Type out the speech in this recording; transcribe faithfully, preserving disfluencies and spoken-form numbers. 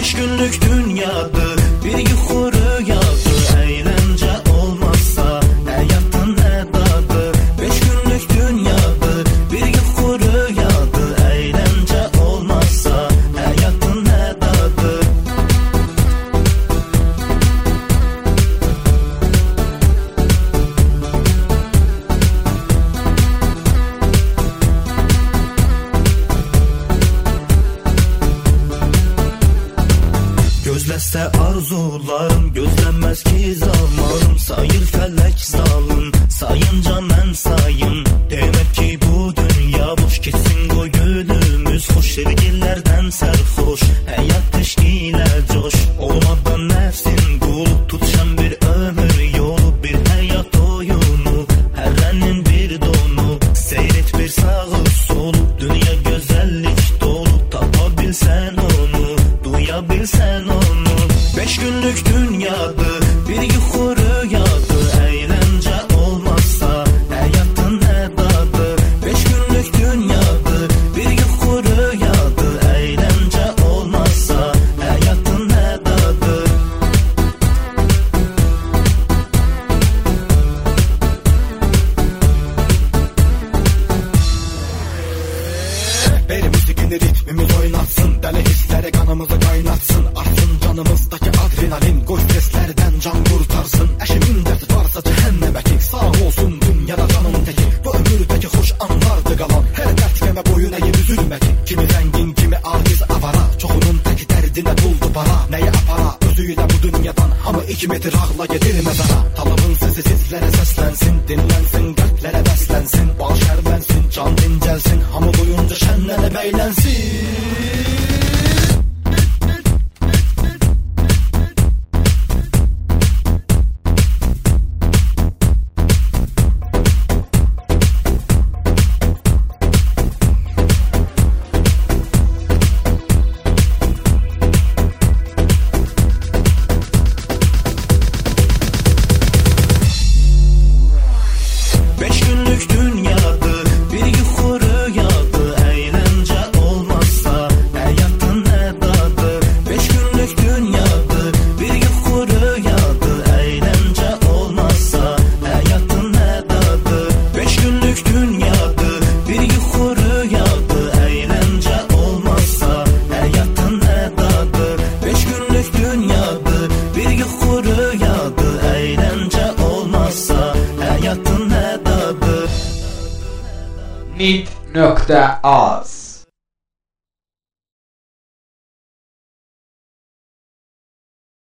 Beş günlük dünyadır, bir yuxu rüyadır. Eğlence olmazsa hayatın ne dadı? Beş günlük dünyadır, bir yuxu rüyadır. Eğlence olmazsa hayatın ne dadı? Gözləsə arzularım, gözlənməz ki zamanım. Sayır fələk zalım, sayınca mən sayım. Demək ki bu dünya boş keçsin, qoy gülümüz xoş. Sevgilərdən sərxoş, həyat eşq ilə coş. Olmadan nəfsin qul, tutuşan bir ömür yolu. Bir həyat oyunu, hərrənin bir donu. Seyr et bir sağı solu, dünya gözəllik dolu. Tapa bilsən onu, duya bilsən onu. Beş günlük dünyadır, bir yuxu rüyadır. Eğlence olmazsa hayatın ne dadı? Beş günlük dünyadır, bir yuxu rüyadır. Eğlence olmazsa hayatın ne dadı? Beri müziğini ritmimiz oynatsın, dəli hissləri qanımızı qaynatsın. Artsın canımızdakı adrenalin, qoy streslərdən can qurtarsın. Əşimin dərdi varsa cəhənnəmə ki, sağ olsun dünyada canım təki. Bu ömürdəki xoş anlardı qalan, hər dərd qəmə boyun əyib üzülmə ki. Kimi zəngin, kimi aciz avara, çoxunun təki dərdinə buldu para. Nəyə apara, özü ilə bu dünyadan, hamı iki metr ağla gedir məzara. Talabın səsi sizlərə səslənsin, dinlənsin, qəlblərə bəslənsin. Baş şərlənsin, can dincəlsin, hamı boyunca şənlənib əylənsin. Beş günlük dünyadır, bir yuxu rüyadır. Eğlence olmazsa hayatın ne dadı? Beş günlük dünyadır, bir yuxu rüyadır. Eğlence olmazsa hayatın ne dadı? Beş günlük dünyadır, bir yuxu rüyadır. Eğlence olmazsa hayatın ne dadı? Beş günlük dünyadır, bir yuxu rüyadır. Eğlence olmazsa hayatın ne dadı? Nit nokta az